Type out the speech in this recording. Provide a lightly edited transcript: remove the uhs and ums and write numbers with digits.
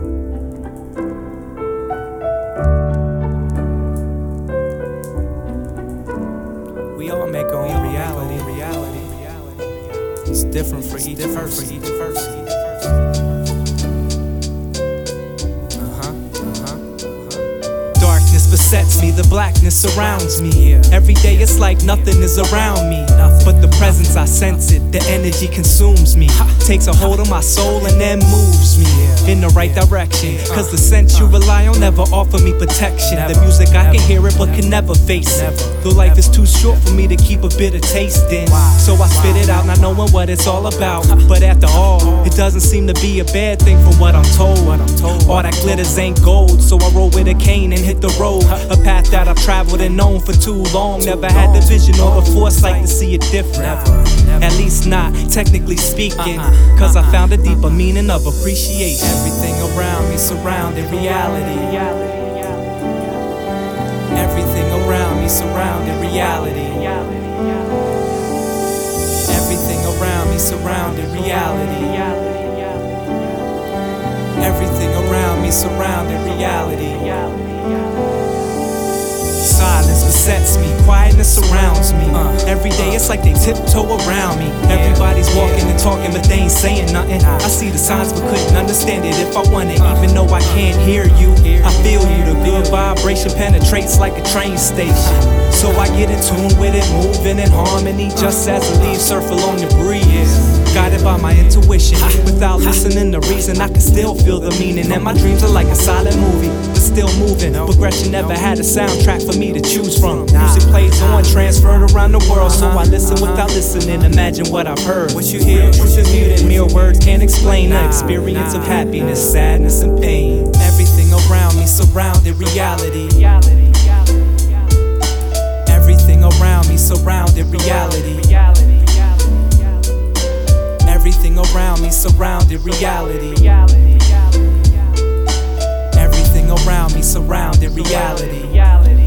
We all make our own reality. It's different for each person. Darkness besets me, the blackness surrounds me. Every day it's like nothing is around me, but the presence I sense it, the energy consumes me, takes a hold of my soul and then moves me in the right direction. Cause the sense you rely on never offer me protection. The music I can hear it but can never face it. Though life is too short for me to keep a bitter taste in, so I spit it out not knowing what it's all about. But after all, it doesn't seem to be a bad thing from what I'm told. All that glitters ain't gold, so I roll with a cane and hit the road. A path that I've traveled and known for too long. Never had the vision or the foresight to see it different. At least not technically speaking, cause I found a deeper meaning of appreciation. Everything around me surrounded reality. Everything around me surrounded reality. Everything around me surrounded reality. Everything around me surrounded reality. Silence besets me, quietness surrounds me. Every day it's like they tiptoe around me. Everybody's walking and talking but they ain't saying nothing. I see the signs but couldn't understand it if I wanted. Even though I can't hear you, I feel you. The good vibration penetrates like a train station, so I get in tune with it, moving in harmony, just as the leaves surf along the breeze. Guided by my intuition, without listening to reason, I can still feel the meaning. And my dreams are like a silent movie, but still moving. Progression never had a soundtrack for me to choose from. Music plays on, transferred around the world, so I listen without listening. Imagine what I've heard. What you hear, what you muted. Mere words can't explain the experience of happiness, sadness, and pain. Everything around me surrounded reality. Everything around me surrounded reality. Everything around me surrounded reality. Everything around me surrounded reality.